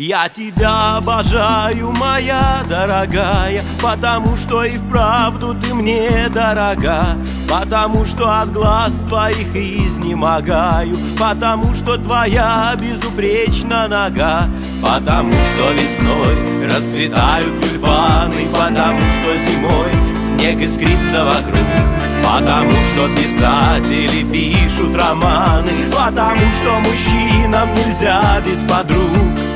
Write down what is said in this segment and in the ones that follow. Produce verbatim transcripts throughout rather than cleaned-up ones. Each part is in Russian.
Я тебя обожаю, моя дорогая, потому что и вправду ты мне дорога, потому что от глаз твоих изнемогаю, потому что твоя безупречна нога, потому что весной расцветают тюльпаны, потому что зимой снег искрится вокруг, потому что писатели пишут романы, потому что мужчинам нельзя без подруг.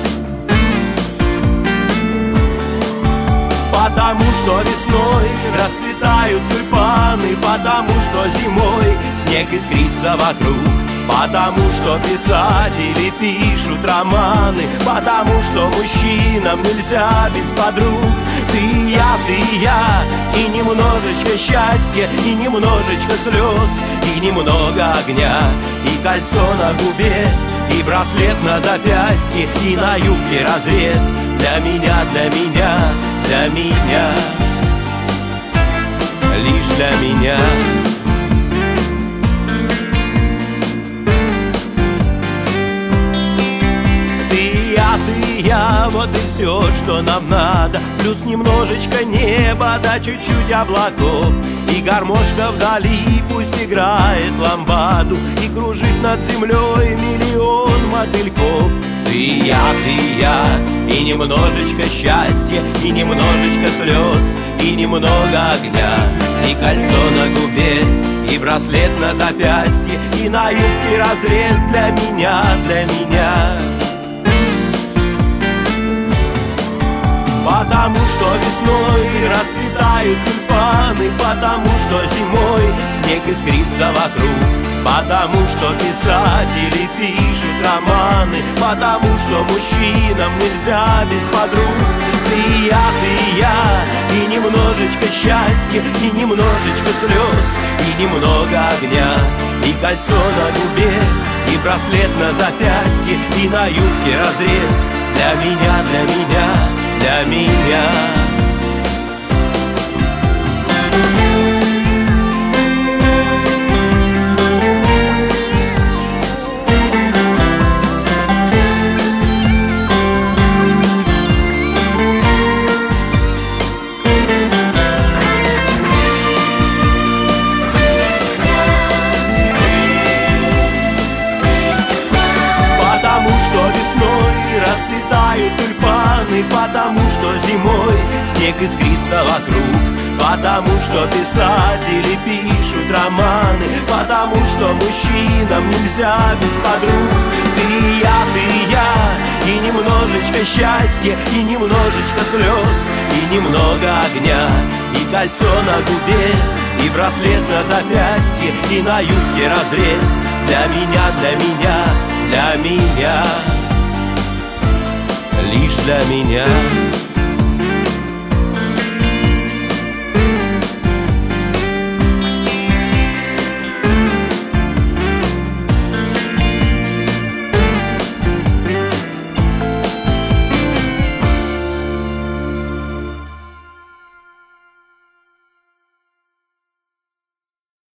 Потому что весной расцветают тюльпаны, потому что зимой снег искрится вокруг, потому что писатели пишут романы, потому что мужчинам нельзя без подруг. Ты и я, ты и я, и немножечко счастья, и немножечко слез, и немного огня, и кольцо на губе, и браслет на запястье, и на юбке разрез. Для меня, для меня, для меня, лишь для меня. Ты и я, ты и я, вот и все, что нам надо. Плюс немножечко неба, да чуть-чуть облаков, и гармошка вдали пусть играет ламбаду, и кружит над землей миллион мотыльков. Ты и я, ты и я, и немножечко счастья, и немножечко слез, и немного огня, и кольцо на губе, и браслет на запястье, и на юбке разрез. Для меня, для меня. Потому что весной расцветают тюльпаны, потому что зимой снег искрится вокруг, потому что писатели пишут романы, потому что мужчинам нельзя без подруг. Ты и я, ты и я, и немножечко счастья, и немножечко слез, и немного огня, и кольцо на губе, и браслет на запястье, и на юбке разрез. Для меня, для меня, для меня. Потому что весной расцветают тюльпаны, потому что зимой снег искрится вокруг, потому что писатели пишут романы, потому что мужчинам нельзя без подруг. Ты и я, ты и я, и немножечко счастья, и немножечко слез, и немного огня, и кольцо на губе, и браслет на запястье, и на юбке разрез. Для меня, для меня, для меня, лишь для меня.